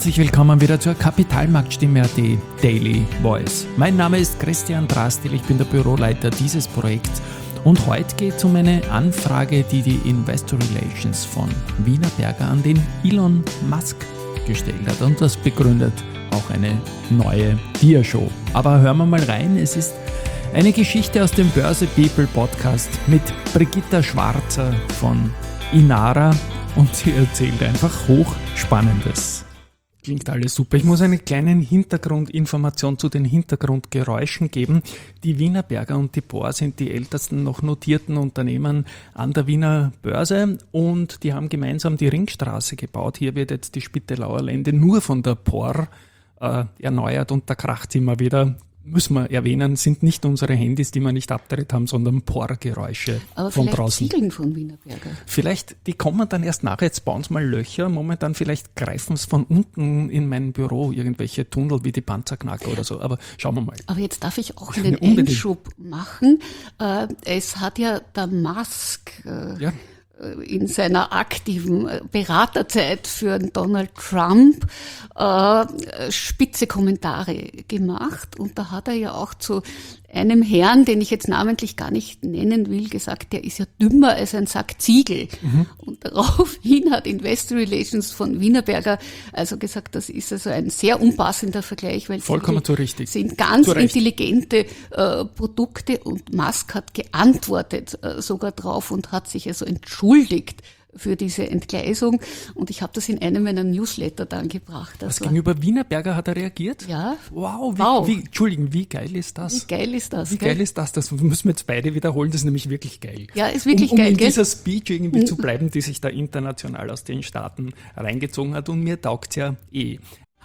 Herzlich willkommen wieder zur Kapitalmarktstimme.at Daily Voice. Mein Name ist Christian Drastil, ich bin der Büroleiter dieses Projekts und heute geht es um eine Anfrage, die die Investor Relations von Wienerberger an den Elon Musk gestellt hat, und das begründet auch eine neue Dia-Show. Aber hören wir mal rein, es ist eine Geschichte aus dem Börse People Podcast mit Brigitta Schwarzer von Inara und sie erzählt einfach Hochspannendes. Klingt alles super. Ich muss eine kleine Hintergrundinformation zu den Hintergrundgeräuschen geben. Die Wienerberger und die POR sind die ältesten noch notierten Unternehmen an der Wiener Börse und die haben gemeinsam die Ringstraße gebaut. Hier wird jetzt die Spittelauer Lände nur von der POR erneuert und da kracht immer wieder. Müssen wir erwähnen, sind nicht unsere Handys, die wir nicht abgedreht haben, sondern POR-Geräusche von draußen. Ziegeln von Wienerberger. Vielleicht, die kommen dann erst nachher, jetzt bauen sie mal Löcher, momentan vielleicht greifen es von unten in mein Büro, irgendwelche Tunnel wie die Panzerknacker oder so, aber schauen wir mal. Aber jetzt darf ich auch einen Einschub machen. Es hat ja der Musk in seiner aktiven Beraterzeit für Donald Trump spitze Kommentare gemacht. Und da hat er ja auch zu einem Herrn, den ich jetzt namentlich gar nicht nennen will, gesagt, der ist ja dümmer als ein Sack Ziegel. Mhm. Und daraufhin hat Investor Relations von Wienerberger also gesagt, das ist also ein sehr unpassender Vergleich, weil vollkommen zu richtig. Sind ganz intelligente Produkte, und Musk hat geantwortet sogar drauf und hat sich also entschuldigt für diese Entgleisung, und ich habe das in einem meiner Newsletter dann gebracht. Was gegenüber Wienerberger hat er reagiert? Ja. Wow. Wie geil ist das? Wie geil ist das? Das müssen wir jetzt beide wiederholen, das ist nämlich wirklich geil. Ja, ist wirklich geil. In dieser Speech irgendwie zu bleiben, die sich da international aus den Staaten reingezogen hat, und mir taugt's ja eh.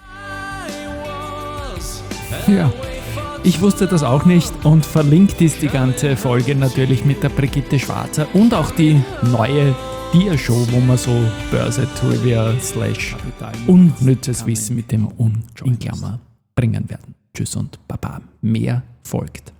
Ja. Ich wusste das auch nicht, und verlinkt ist die ganze Folge natürlich mit der Brigitte Schwarzer und auch die neue Dia-Show, wo man so Börse-Trivia / unnützes Wissen mit dem Un in Klammer bringen werden. Tschüss und Baba. Mehr folgt.